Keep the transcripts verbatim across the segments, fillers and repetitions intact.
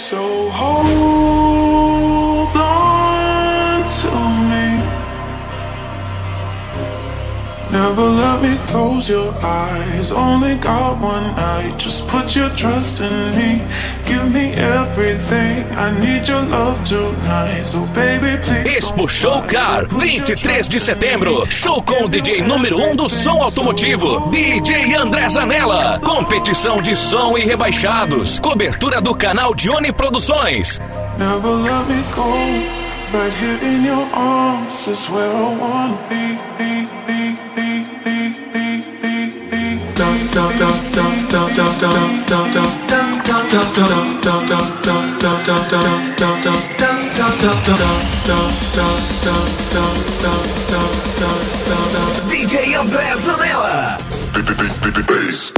So hold on to me. Never let me close your eyes. Only got one night. Just put your trust in me. Give me everything. I need your love tonight. So baby, please. Expo Show Car, vinte e três de setembro. Show com o D J número um do som automotivo, D J André Zanella. Competição de som e rebaixados. Cobertura do canal Dione Produções. Never let me go. Right here in your arms is where I wanna be. be, be, be, be, be, be, be. D J André Zanella. Bass.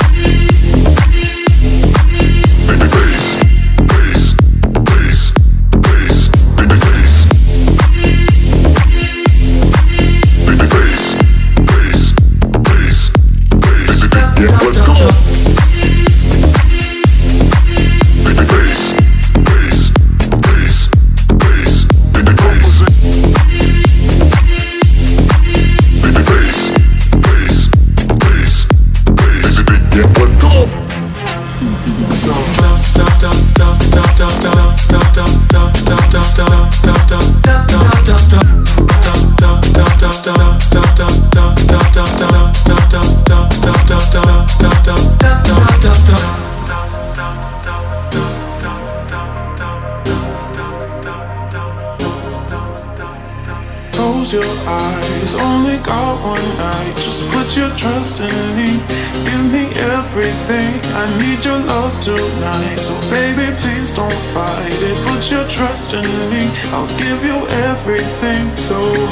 Close your eyes, only got one night. Just put your trust in me. Give me everything. I need your love tonight. So baby, please don't fight it. Put your trust in me. I'll give you everything. So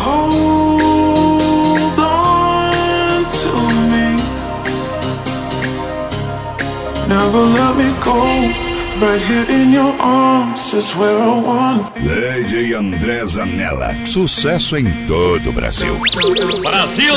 hold on to me. Never let me go. Right here in your arms is where I want. D J André Zanella. Sucesso em todo o Brasil. Brasil!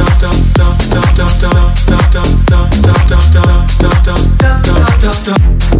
Da da da da da da da da da da da da da.